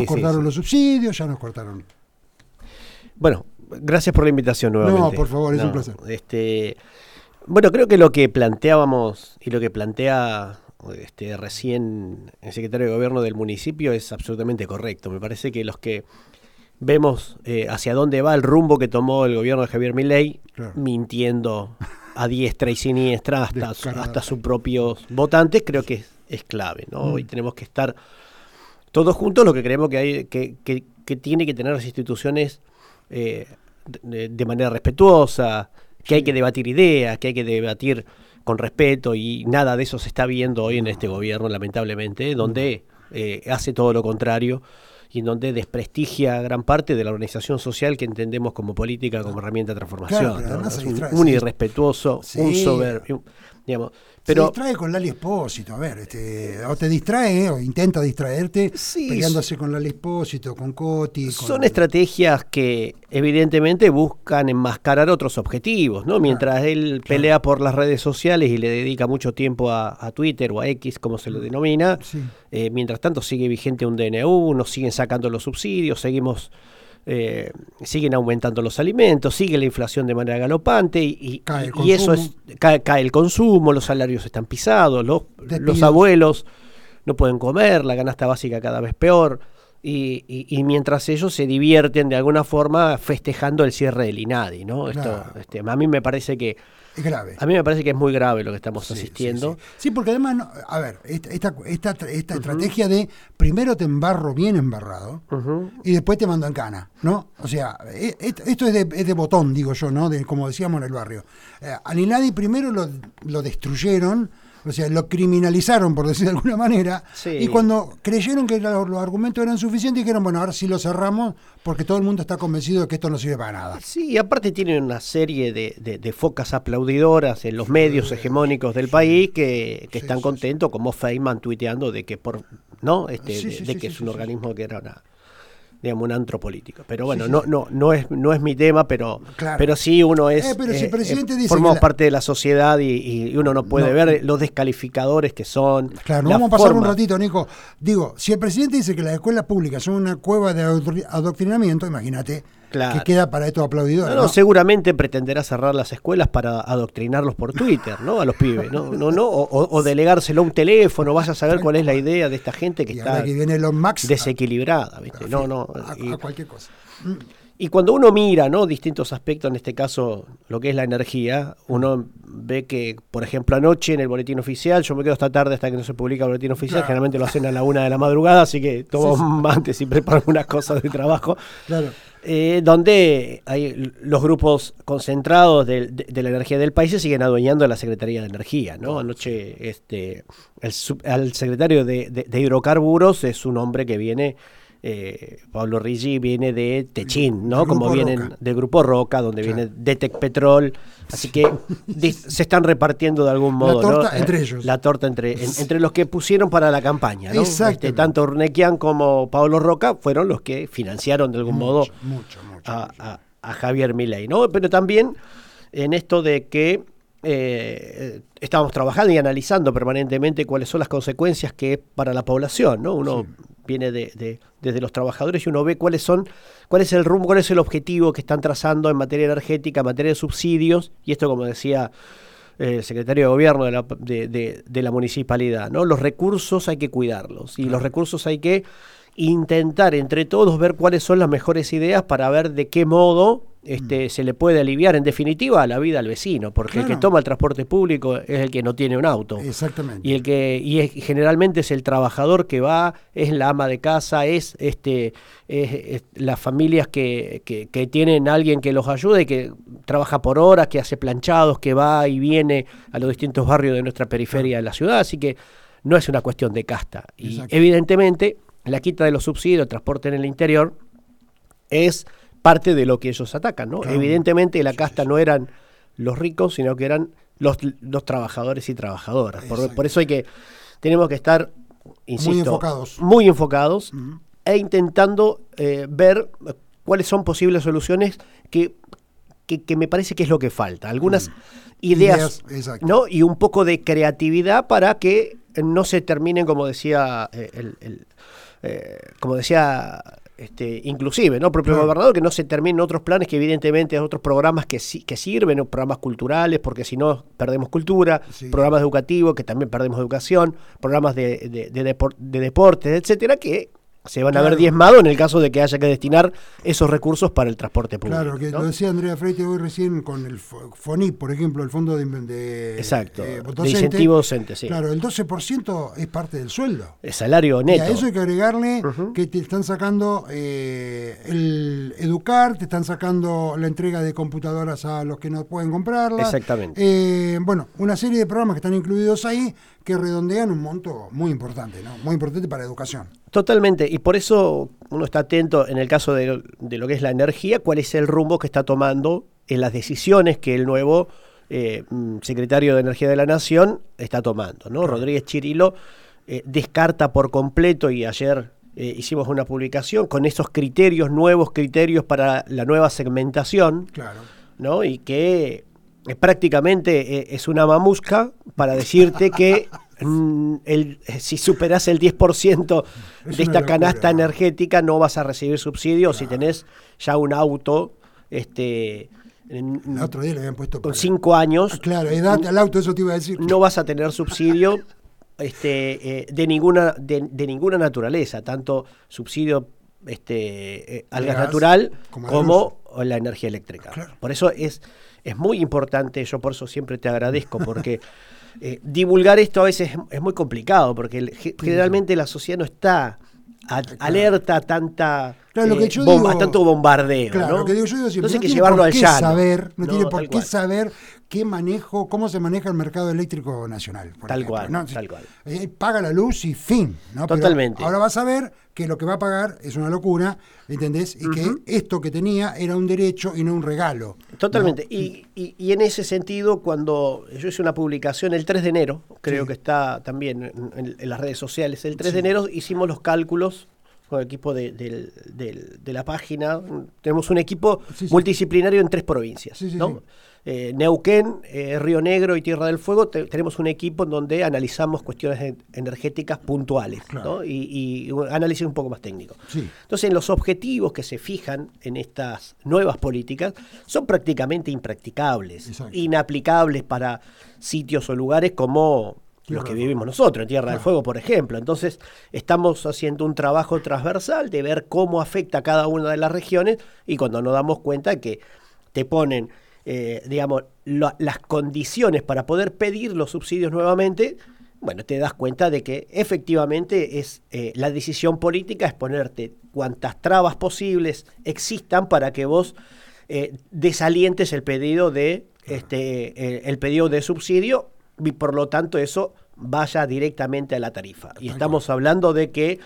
nos cortaron los subsidios, ya nos cortaron. Bueno, gracias por la invitación nuevamente. No, por favor, es un placer. Bueno, creo que lo que planteábamos y lo que plantea recién el secretario de Gobierno del municipio es absolutamente correcto. Me parece que los que vemos hacia dónde va el rumbo que tomó el gobierno de Javier Milei, claro, mintiendo a diestra y siniestra hasta sus propios votantes, creo que es clave, ¿no? Hoy tenemos que estar todos juntos, lo que creemos que tiene que tener las instituciones de manera respetuosa, que hay que debatir ideas, que hay que debatir con respeto, y nada de eso se está viendo hoy en este gobierno, lamentablemente, donde hace todo lo contrario y en donde desprestigia gran parte de la organización social que entendemos como política, como herramienta de transformación. Claro, ¿no? Es un irrespetuoso, un soberbio, digamos. Pero se distrae con Lali Espósito, a ver, o te distrae o intenta distraerte peleándose con Lali Espósito, con Coti. Son estrategias que evidentemente buscan enmascarar otros objetivos, ¿no? Mientras él pelea por las redes sociales y le dedica mucho tiempo a Twitter o a X, como se lo denomina, mientras tanto sigue vigente un DNU, nos siguen sacando los subsidios, siguen aumentando los alimentos, sigue la inflación de manera galopante y eso cae el consumo, los salarios están pisados, los abuelos no pueden comer, la canasta básica cada vez peor, y mientras ellos se divierten de alguna forma festejando el cierre del INADI, ¿no? Claro. A mí me parece que es grave. A mí me parece que es muy grave lo que estamos asistiendo. Sí, porque además, a ver, esta estrategia de primero te embarro bien embarrado y después te mando en cana, ¿no? O sea, esto es de botón, digo yo, ¿no? Como decíamos en el barrio. Al INADI primero lo destruyeron, o sea, lo criminalizaron, por decir de alguna manera, y cuando creyeron que los argumentos eran suficientes, dijeron, bueno, ahora sí lo cerramos, porque todo el mundo está convencido de que esto no sirve para nada. Sí, y aparte tienen una serie de focas aplaudidoras en los medios hegemónicos del país que están contentos, como Feynman tuiteando de que que es un organismo que era un antro político. Pero bueno, no es mi tema, pero sí uno es, pero si el presidente dice formamos parte de la sociedad y uno no puede ver los descalificadores que son. Claro, vamos a pasar un ratito, Nico. Digo, si el presidente dice que las escuelas públicas son una cueva de adoctrinamiento, imagínate que queda para estos aplaudidores. No, seguramente pretenderá cerrar las escuelas para adoctrinarlos por Twitter, ¿no? A los pibes, o delegárselo a un teléfono, vaya a saber cuál es la idea de esta gente que está desequilibrada, ¿viste? A cualquier cosa. Y cuando uno mira, ¿no?, distintos aspectos, en este caso lo que es la energía, uno ve que, por ejemplo, anoche en el boletín oficial, yo me quedo hasta tarde hasta que no se publica el boletín oficial, generalmente lo hacen a la 1 de la madrugada, así que tomo antes y preparo unas cosas de trabajo, donde hay los grupos concentrados de la energía del país se siguen adueñando de la Secretaría de Energía, ¿no? Anoche el secretario de Hidrocarburos es un hombre que viene... Pablo Riggi viene de Techín, ¿no? Como vienen del Grupo Roca, donde viene de Tecpetrol, así que se están repartiendo de algún modo, la torta, ¿no? Entre ellos. La torta entre los que pusieron para la campaña, ¿no? Tanto Urnequian como Pablo Roca fueron los que financiaron de algún modo a Javier Milei, ¿no? Pero también en esto de que estábamos trabajando y analizando permanentemente cuáles son las consecuencias que para la población, ¿no? Uno viene desde los trabajadores y uno ve cuál es el rumbo, cuál es el objetivo que están trazando en materia energética, en materia de subsidios, y esto, como decía el secretario de Gobierno de la municipalidad, ¿no? Los recursos hay que cuidarlos, y los recursos hay que intentar entre todos ver cuáles son las mejores ideas para ver de qué modo se le puede aliviar en definitiva la vida al vecino, porque el que toma el transporte público es el que no tiene un auto. Exactamente. Y generalmente es el trabajador que va, es la ama de casa, es las familias que tienen alguien que los ayude, que trabaja por horas, que hace planchados, que va y viene a los distintos barrios de nuestra periferia de la ciudad, así que no es una cuestión de casta. Y evidentemente la quita de los subsidios, el transporte en el interior, es parte de lo que ellos atacan, ¿no? Claro. Evidentemente la casta no eran los ricos, sino que eran los trabajadores y trabajadoras. Por eso tenemos que estar, insisto, muy enfocados e intentando ver cuáles son posibles soluciones que me parece que es lo que falta. Algunas ideas, ¿no? Y un poco de creatividad para que no se terminen, como decía el como decía, inclusive, ¿no? Propio gobernador, que no se terminen otros planes que evidentemente otros programas que sirven, ¿no? Programas culturales, porque si no perdemos cultura, programas educativos, que también perdemos educación, programas de deportes, etcétera, que se van a ver diezmados en el caso de que haya que destinar esos recursos para el transporte público. Claro, que, ¿no? Lo decía Andrea Freite hoy recién con el FONIP, por ejemplo, el Fondo de Exacto, de incentivo docente, sí. Claro, el 12% es parte del sueldo. El salario neto. Y a eso hay que agregarle que te están sacando el educar, te están sacando la entrega de computadoras a los que no pueden comprarlas. Exactamente. Bueno, una serie de programas que están incluidos ahí que redondean un monto muy importante, ¿no? Muy importante para educación. Totalmente, y por eso uno está atento en el caso de lo que es la energía, cuál es el rumbo que está tomando en las decisiones que el nuevo secretario de Energía de la Nación está tomando, ¿no? Rodríguez Chirilo descarta por completo, y ayer hicimos una publicación con esos criterios, nuevos criterios para la nueva segmentación, ¿no? Y que prácticamente es una mamusca para decirte que si superás el 10% de esta canasta energética no vas a recibir subsidio, si tenés ya un auto el otro día le habían puesto con 5 años, edad al auto, eso te iba a decir, no vas a tener subsidio de ninguna naturaleza, tanto subsidio al gas natural como la energía eléctrica. Por eso es muy importante, yo por eso siempre te agradezco, porque divulgar esto a veces es muy complicado, porque generalmente la sociedad no está alerta a tanta tanto bombardeo. Claro, ¿no? Lo que digo yo siempre, entonces hay que llevarlo al llano. No tiene por qué saber cómo se maneja el mercado eléctrico nacional. Tal cual. Paga la luz y fin. ¿no? Totalmente. Pero ahora vas a ver que lo que va a pagar es una locura, ¿entendés? Y que esto que tenía era un derecho y no un regalo. Totalmente. ¿No? Y en ese sentido, cuando yo hice una publicación el 3 de enero, creo que está también en las redes sociales, el 3 de enero hicimos los cálculos con el equipo de la página. Tenemos un equipo multidisciplinario en 3 provincias, ¿no? Neuquén, Río Negro y Tierra del Fuego. Tenemos un equipo en donde analizamos cuestiones energéticas puntuales, ¿no? y un análisis un poco más técnico. Entonces, los objetivos que se fijan en estas nuevas políticas son prácticamente impracticables, inaplicables para sitios o lugares como los que vivimos nosotros, en Tierra del Fuego, por ejemplo. Entonces, estamos haciendo un trabajo transversal de ver cómo afecta a cada una de las regiones, y cuando nos damos cuenta que te ponen, las condiciones para poder pedir los subsidios nuevamente, bueno, te das cuenta de que efectivamente es la decisión política es ponerte cuantas trabas posibles existan para que vos desalientes el pedido de subsidio, y por lo tanto eso vaya directamente a la tarifa. Y estamos hablando de que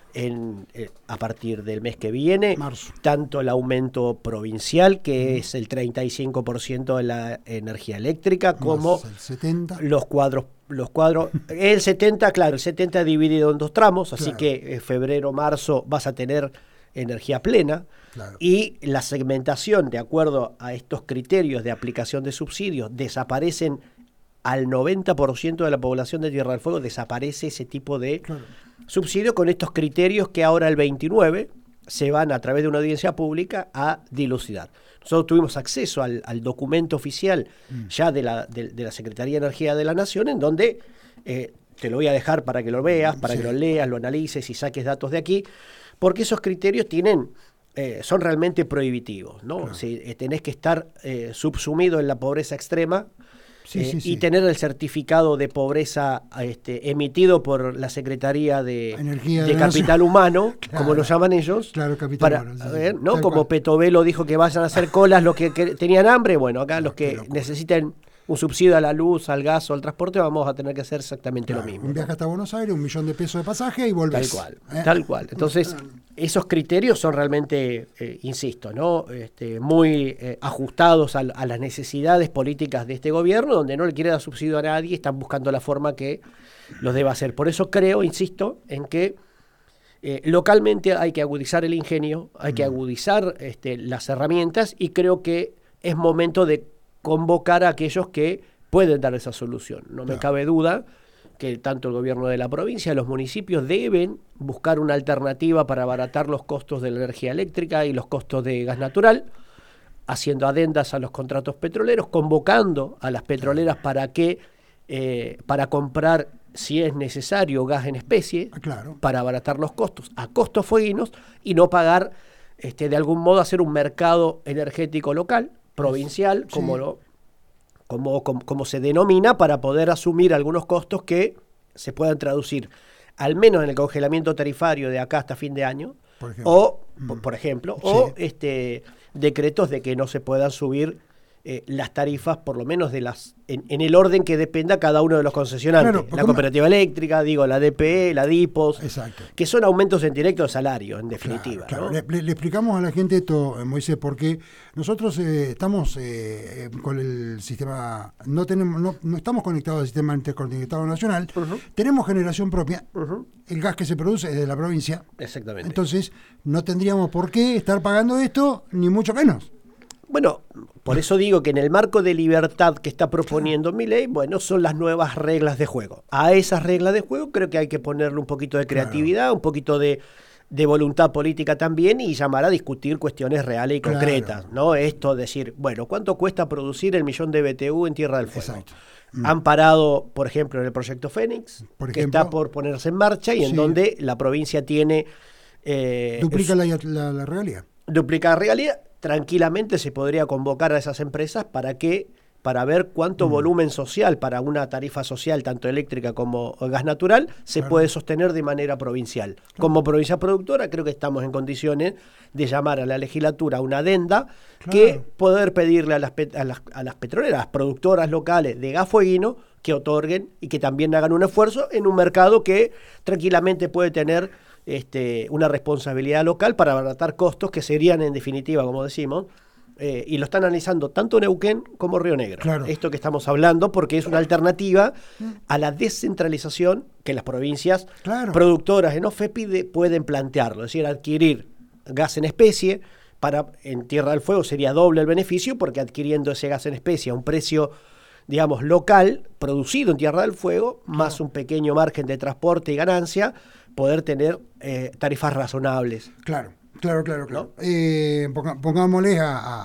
a partir del mes que viene, tanto el aumento provincial, que es el 35% de la energía eléctrica, como el 70%. los cuadros, el 70% dividido en 2 tramos, así que febrero, marzo vas a tener energía plena, y la segmentación, de acuerdo a estos criterios de aplicación de subsidios, desaparecen al 90% de la población de Tierra del Fuego, desaparece ese tipo de subsidio con estos criterios que ahora el 29 se van a través de una audiencia pública a dilucidar. Nosotros tuvimos acceso al documento oficial ya de la Secretaría de Energía de la Nación, en donde te lo voy a dejar para que lo veas, para que lo leas, lo analices y saques datos de aquí, porque esos criterios son realmente prohibitivos, ¿no? Tenés que estar subsumido en la pobreza extrema, y tener el certificado de pobreza emitido por la Secretaría de Capital Humano, como lo llaman ellos, capital humano, ¿no? Como Petovelo dijo que vayan a hacer colas los que tenían hambre, bueno, acá los que necesiten un subsidio a la luz, al gas o al transporte, vamos a tener que hacer exactamente lo mismo. Un viaje hasta Buenos Aires, $1.000.000 de pesos de pasaje y volvés. Tal cual. Entonces, esos criterios son realmente, insisto, ¿no? Muy ajustados a las necesidades políticas de este gobierno, donde no le quiere dar subsidio a nadie, están buscando la forma que los deba hacer. Por eso creo, insisto, en que localmente hay que agudizar el ingenio, hay que agudizar las herramientas, y creo que es momento de convocar a aquellos que pueden dar esa solución. No me cabe duda que tanto el gobierno de la provincia, los municipios deben buscar una alternativa para abaratar los costos de la energía eléctrica y los costos de gas natural, haciendo adendas a los contratos petroleros, convocando a las petroleras para comprar, si es necesario, gas en especie, para abaratar los costos a costos fueguinos y no pagar, de algún modo, hacer un mercado energético local, provincial, Sí. como se denomina, para poder asumir algunos costos que se puedan traducir, al menos en el congelamiento tarifario de acá hasta fin de año, por ejemplo, Sí. o decretos de que no se puedan subir las tarifas, por lo menos en el orden que dependa cada uno de los concesionarios. Claro, la cooperativa eléctrica, la DPE, la DIPOS, Exacto. que son aumentos en directo de salario, en definitiva. Claro. ¿no? Le explicamos a la gente esto, Moisés, porque nosotros estamos con el sistema, no estamos conectados al sistema interconectado nacional, tenemos generación propia, el gas que se produce es de la provincia. Exactamente. Entonces, no tendríamos por qué estar pagando esto, ni mucho menos. Bueno, por eso digo que en el marco de libertad que está proponiendo Milei, bueno, son las nuevas reglas de juego. A esas reglas de juego creo que hay que ponerle un poquito de creatividad, un poquito de voluntad política también, y llamar a discutir cuestiones reales y concretas, ¿no? Esto, decir, bueno, ¿cuánto cuesta producir el 1.000.000 de BTU en Tierra del Fuego? Exacto. Han parado, por ejemplo, en el proyecto Fénix, que está por ponerse en marcha y en donde la provincia tiene... duplica la regalía. Duplica la regalía. Tranquilamente se podría convocar a esas empresas para ver cuánto volumen social para una tarifa social, tanto eléctrica como gas natural, se puede sostener de manera provincial. Como provincia productora, creo que estamos en condiciones de llamar a la legislatura una adenda que poder pedirle a las petroleras, a las productoras locales de gas fueguino, que otorguen y que también hagan un esfuerzo en un mercado que tranquilamente puede tener una responsabilidad local para abaratar costos que serían, en definitiva, como decimos, y lo están analizando tanto Neuquén como Río Negro. Esto que estamos hablando, porque es una alternativa a la descentralización que las provincias productoras en OFEPI pueden plantearlo, es decir, adquirir gas en especie. En Tierra del Fuego sería doble el beneficio, porque adquiriendo ese gas en especie a un precio, digamos, local, producido en Tierra del Fuego, más un pequeño margen de transporte y ganancia, poder tener tarifas razonables. Claro. ¿No? Pongámosle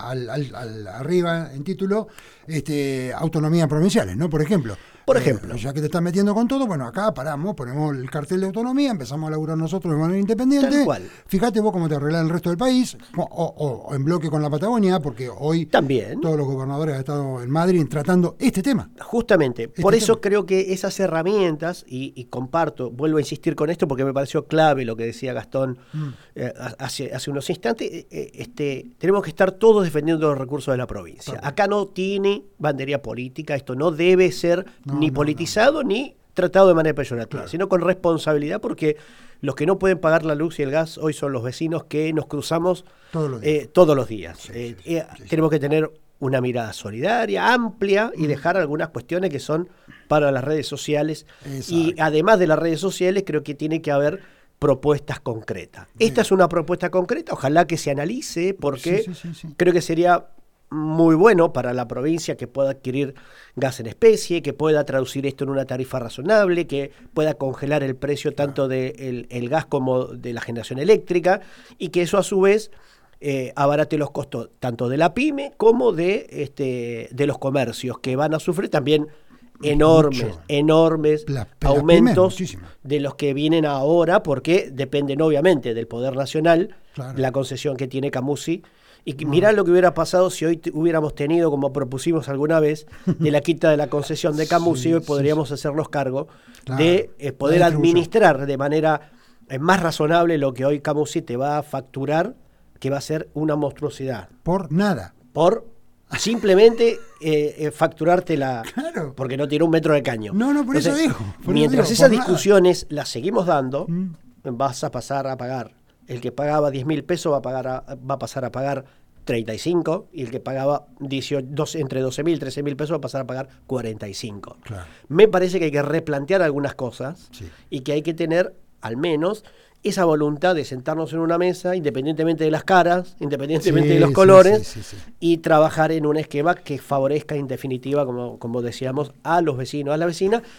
arriba en título autonomías provinciales, ¿no? Por ejemplo. Ya que te estás metiendo con todo, bueno, acá paramos, ponemos el cartel de autonomía, empezamos a laburar nosotros de manera independiente. Tal cual. Fíjate vos cómo te arreglás el resto del país, o en bloque con la Patagonia, porque hoy también todos los gobernadores han estado en Madrid tratando este tema. Justamente, por eso creo que esas herramientas, y comparto, vuelvo a insistir con esto porque me pareció clave lo que decía Gastón hace unos instantes, tenemos que estar todos defendiendo los recursos de la provincia. Acá no tiene bandería política, esto no debe ser ni politizado ni tratado de manera peyorativa, sino con responsabilidad, porque los que no pueden pagar la luz y el gas hoy son los vecinos que nos cruzamos todos los días. Tenemos que tener una mirada solidaria, amplia, y dejar algunas cuestiones que son para las redes sociales. Y además de las redes sociales, creo que tiene que haber propuestas concretas. Esta es una propuesta concreta, ojalá que se analice, porque creo que sería muy bueno para la provincia que pueda adquirir gas en especie, que pueda traducir esto en una tarifa razonable, que pueda congelar el precio tanto del gas como de la generación eléctrica, y que eso a su vez abarate los costos tanto de la pyme como de los comercios, que van a sufrir también enormes aumentos de los que vienen ahora, porque dependen obviamente del Poder Nacional, la concesión que tiene Camusi. Y mirá lo que hubiera pasado si hoy hubiéramos tenido, como propusimos alguna vez, de la quita de la concesión de Camusi, hoy podríamos hacernos cargo de poder administrar de manera más razonable lo que hoy Camusi te va a facturar, que va a ser una monstruosidad. Por nada. Por simplemente facturártela, porque no tiene un metro de caño. Por eso digo. Mientras esas discusiones las seguimos dando, vas a pasar a pagar. El que pagaba 10.000 pesos va a pasar a pagar 35, y el que pagaba entre 12.000 y 13.000 pesos va a pasar a pagar 45. Me parece que hay que replantear algunas cosas y que hay que tener al menos esa voluntad de sentarnos en una mesa, independientemente de las caras, independientemente de los colores, y trabajar en un esquema que favorezca en definitiva, como decíamos, a los vecinos, a la vecina,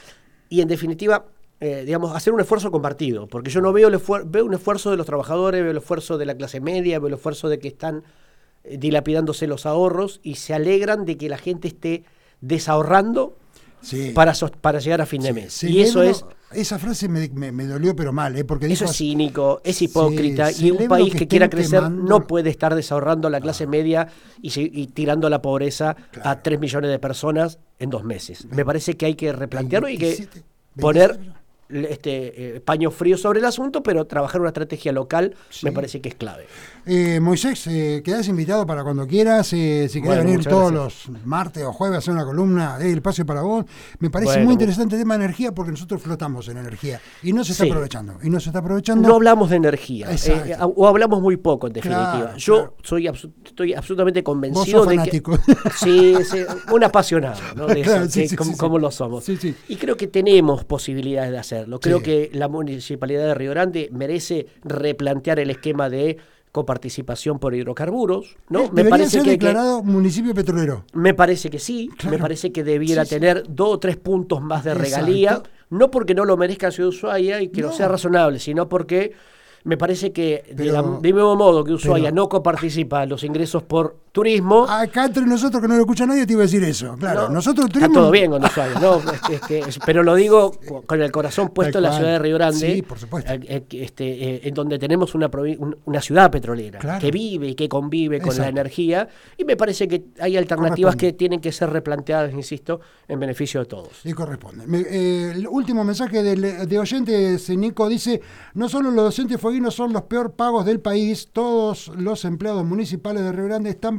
y en definitiva, digamos, hacer un esfuerzo compartido, porque yo no veo veo un esfuerzo de los trabajadores, veo el esfuerzo de la clase media, veo el esfuerzo de que están dilapidándose los ahorros y se alegran de que la gente esté desahorrando para llegar a fin de mes. Y eso esa frase me dolió pero mal, porque eso es cínico, es hipócrita, y un país que quiera crecer no puede estar desahorrando a la clase media y tirando a la pobreza a 3 millones de personas en 2 meses. Me parece que hay que replantearlo y que poner paño frío sobre el asunto, pero trabajar una estrategia local me parece que es clave. Moisés, quedás invitado para cuando quieras, si querés venir todos los martes o jueves a hacer una columna del Espacio para Vos. Me parece muy interesante el tema de energía, porque nosotros flotamos en energía y no se está aprovechando. No hablamos de energía, o hablamos muy poco en definitiva. Yo estoy absolutamente convencido de que sí, un apasionado, ¿no? De eso, como lo somos. Y creo que tenemos posibilidades de hacerlo. Creo que la Municipalidad de Río Grande merece replantear el esquema de coparticipación por hidrocarburos, ¿no? Me parece ser declarado municipio petrolero. Me parece que sí, me parece que debiera tener 2 o 3 puntos más de regalía, no porque no lo merezca Ciudad de Ushuaia y que no sea razonable, sino porque me parece que del mismo modo que Ushuaia no coparticipa los ingresos por turismo. Acá entre nosotros, que no lo escucha nadie, te iba a decir eso. Claro, nosotros turismo. Está todo bien con Ushuaia, ¿no? Pero lo digo con el corazón puesto en la ciudad de Río Grande. Sí, por supuesto. En donde tenemos una ciudad petrolera que vive y que convive con la energía. Y me parece que hay alternativas que tienen que ser replanteadas, insisto, en beneficio de todos. Y corresponde. El último mensaje de oyentes, Nico dice: no solo los docentes fueguinos son los peor pagos del país, todos los empleados municipales de Río Grande están